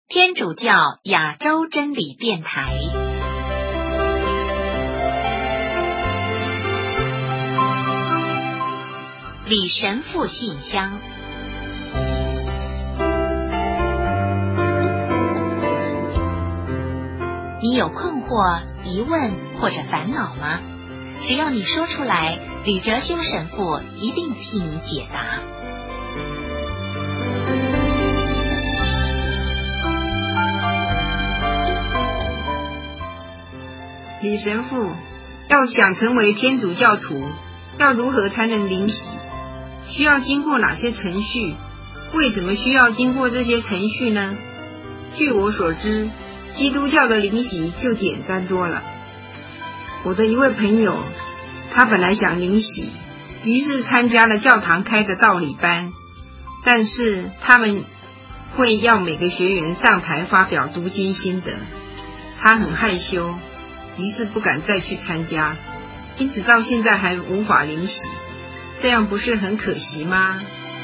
天主教亚洲真理电台。李神父信箱。你有困惑、疑问或者烦恼吗？只要你说出来，李哲修神父一定替你解答。 李神父，要想成为天主教徒，要如何才能领洗？需要经过哪些程序？为什么需要经过这些程序呢？据我所知，基督教的领洗就简单多了。我的一位朋友，他本来想领洗，于是参加了教堂开的道理班，但是他们会要每个学员上台发表读经心得，他很害羞，于是不敢再去参加，因此到现在还无法领洗，这样不是很可惜吗？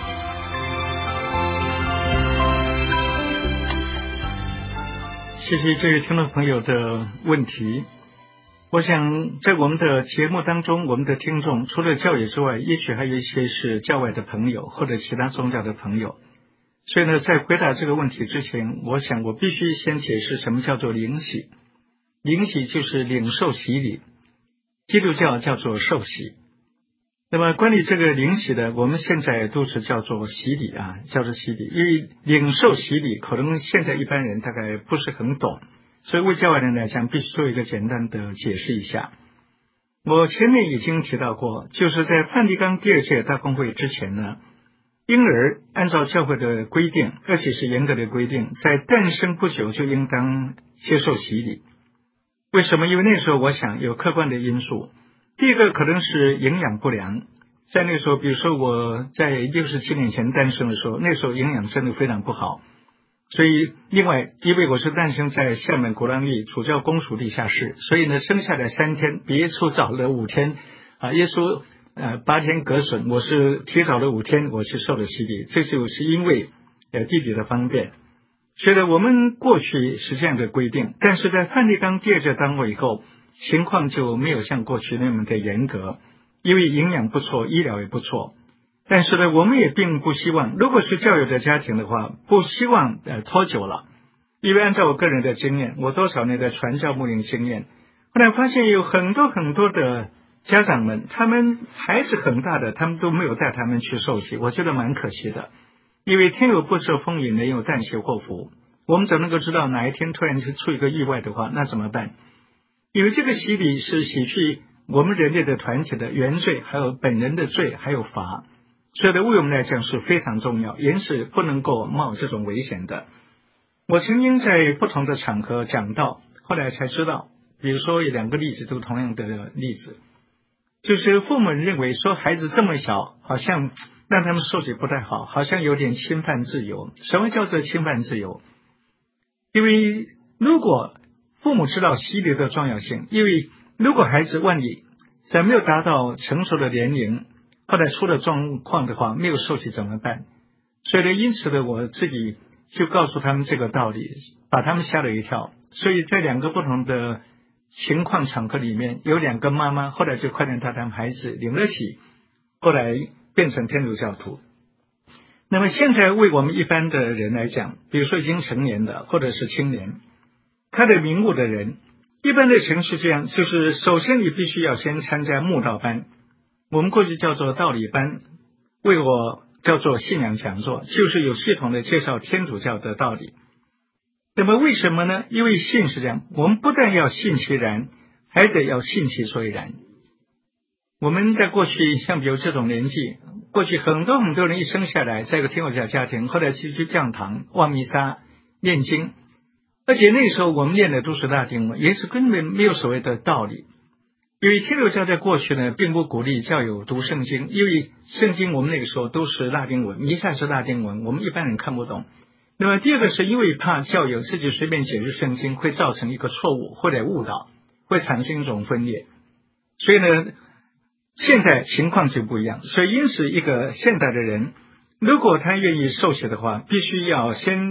谢谢这位听众朋友的问题。我想在我们的节目当中，我们的听众除了教友之外，也许还有一些是教外的朋友或者其他宗教的朋友。所以呢，在回答这个问题之前，我想我必须先解释什么叫做领洗。领洗就是领受洗礼，基督教叫做受洗。那么关于这个领洗的，我们现在都是叫做洗礼啊，叫做洗礼。因为领受洗礼可能现在一般人大概不是很懂，所以为教外人来讲必须做一个简单的解释一下。我前面已经提到过，就是在梵蒂冈第二届大公会之前呢，婴儿按照教会的规定，而且是严格的规定，在诞生不久就应当接受洗礼。为什么？因为那时候我想有客观的因素。第一个可能是营养不良，在那时候，比如说我在67年前诞生的时候，那时候营养真的非常不好。所以另外，因为我是诞生在厦门鼓浪屿主教公署地下室，所以呢生下来3天比耶稣早了5天啊，耶稣8天隔损，我是提早了5天我去受了洗礼，这就是因为弟弟的方便。所以呢，我们过去是这样的规定，但是在梵蒂冈第二届当会以后，情况就没有像过去那么的严格，因为营养不错，医疗也不错。但是呢，我们也并不希望，如果是教友的家庭的话，不希望拖久了。因为按照我个人的经验，我多少年的传教牧灵经验，后来发现有很多的家长们，他们孩子很大的，他们都没有带他们去受洗，我觉得蛮可惜的。因为天有不测风云，人有旦夕祸福，我们怎么能够知道哪一天突然就出一个意外的话，那怎么办？因为这个洗礼是洗去我们人类的团体的原罪，还有本人的罪，还有罚，所以对为我们来讲是非常重要，人是不能够冒这种危险的。我曾经在不同的场合讲到，后来才知道，比如说有2个例子都同样的例子，就是父母认为说孩子这么小，好像让他们受洗不太好，好像有点侵犯自由。什么叫做侵犯自由？因为如果父母知道洗礼的重要性，因为如果孩子万一在没有达到成熟的年龄，后来出了状况的话，没有受洗怎么办？所以呢，因此呢，我自己就告诉他们这个道理，把他们吓了一跳。所以在2个不同的情况场合里面，有2个妈妈后来就快点带他们孩子领了洗，后来变成天主教徒。那么现在为我们一般的人来讲，比如说已经成年的或者是青年，他的名目的人，一般的程序这样，就是首先你必须要先参加慕道班，我们过去叫做道理班，为我叫做信仰讲座，就是有系统的介绍天主教的道理。那么为什么呢？因为信是这样，我们不但要信其然，还得要信其所以然。我们在过去像比如这种年纪，过去很多人一生下来在一个天主教家庭，后来去教堂望弥撒念经，而且那时候我们念的都是拉丁文，也是根本没有所谓的道理。因为天主教在过去呢并不鼓励教友读圣经，因为圣经我们那个时候都是拉丁文，弥撒是拉丁文，我们一般人看不懂。那么第二个是因为怕教友自己随便解释圣经会造成一个错误或者误导，会产生一种分裂，所以呢现在情况就不一样。所以因此一个现代的人，如果他愿意受洗的话，必须要先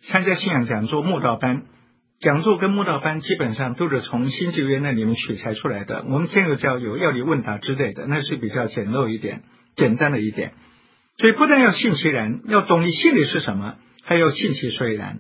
参加信仰讲座、慕道班。讲座跟慕道班基本上都是从新旧约那里面取材出来的。我们天主教有要理问答之类的，那是比较简陋一点、简单的一点。所以不但要信其然，要懂你信的是什么，还要信其所以然。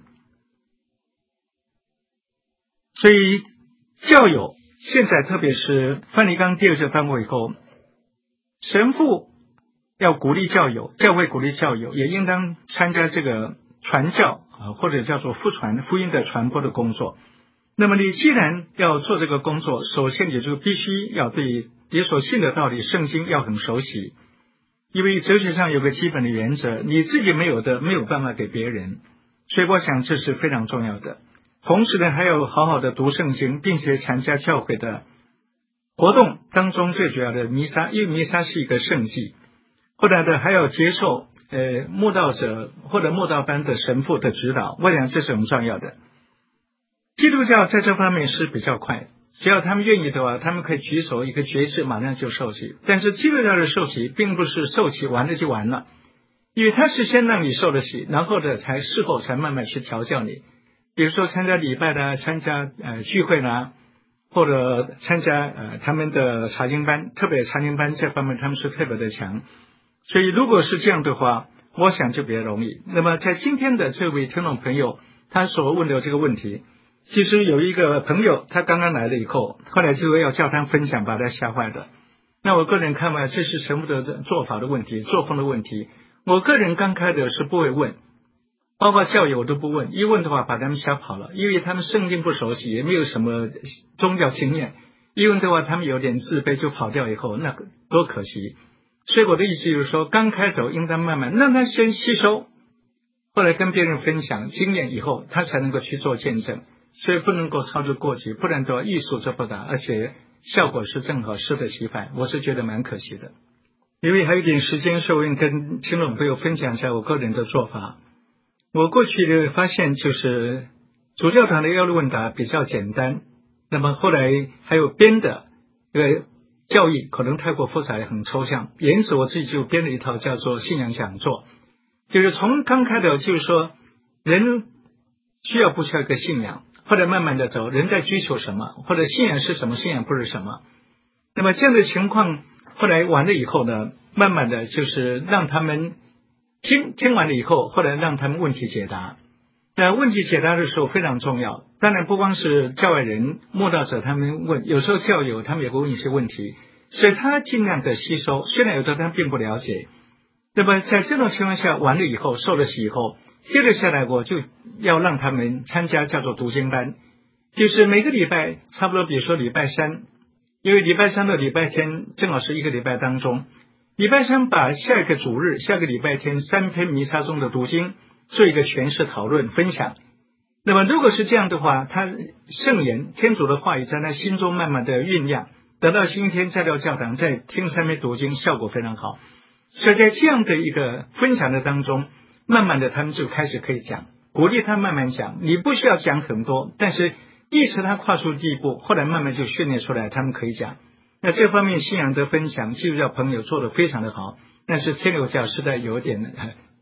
所以教友现在特别是梵蒂冈第二次当过以后，神父要鼓励教友，教会鼓励教友也应当参加这个传教或者叫做福传福音的传播的工作。那么你既然要做这个工作，首先你就必须要对你所信的道理圣经要很熟悉，因为哲学上有个基本的原则，你自己没有的没有办法给别人，所以我想这是非常重要的。同时呢，还要好好的读圣经，并且参加教会的活动当中最主要的弥撒，因为弥撒是一个圣祭。后来的还要接受慕道者或者慕道班的神父的指导，我想这是很重要的。基督教在这方面是比较快，只要他们愿意的话，他们可以举手一个决志，马上就受洗。但是基督教的受洗并不是受洗完了就完了，因为他是先让你受了洗，然后的事后才慢慢去调教你。比如说参加礼拜啦，参加聚会啦，或者参加他们的查经班，特别查经班这方面他们是特别的强。所以如果是这样的话，我想就比较容易。那么在今天的这位听众朋友他所问的这个问题，其实有一个朋友他刚刚来了以后，后来就要叫他分享，把他吓坏了。那我个人看法，这是神父的做法的问题，作风的问题。我个人刚开始是不会问，包括教友我都不问，一问的话把他们吓跑了，因为他们圣经不熟悉，也没有什么宗教经验，一问的话他们有点自卑就跑掉以后，那多可惜。所以我的意思就是说，刚开始应当慢慢让他先吸收，后来跟别人分享经验以后，他才能够去做见证。所以不能够操之过急，不然的话欲速则不达，而且效果是正好适得其反，我是觉得蛮可惜的。因为还有一点时间，所以我跟听众朋友分享一下我个人的做法。我过去的发现就是主教团的要理问答比较简单，那么后来还有编的教义可能太过复杂很抽象，因此我自己就编了一套叫做信仰讲座，就是从刚开始就是说人需要不需要一个信仰，或者慢慢的走，人在追求什么，或者信仰是什么，信仰不是什么。那么这样的情况后来完了以后呢，慢慢的就是让他们听完了以后，后来让他们问题解答。那问题解答的时候非常重要，当然不光是教外人慕道者他们问，有时候教友他们也会问一些问题，所以他尽量的吸收，虽然有的他并不了解。那么在这种情况下完了以后，受了洗以后，接着下来我就要让他们参加叫做读经班，就是每个礼拜差不多比如说礼拜三，因为礼拜三到礼拜天正好是一个礼拜当中，礼拜三把下一个主日下个礼拜天3篇弥撒中的读经做一个诠释讨论分享。那么如果是这样的话，他圣言天主的话语在他心中慢慢的酝酿，等到星期天再到教堂再听3篇读经，效果非常好。所以在这样的一个分享的当中，慢慢的他们就开始可以讲，鼓励他慢慢讲，你不需要讲很多，但是一直他跨出第一步，后来慢慢就训练出来他们可以讲。那这方面信仰的分享基督教朋友做得非常的好，但是天主教实在有点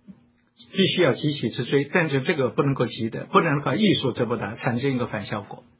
必须要急起直追，但是这个不能够急的，不然的话欲速则不达，产生一个反效果。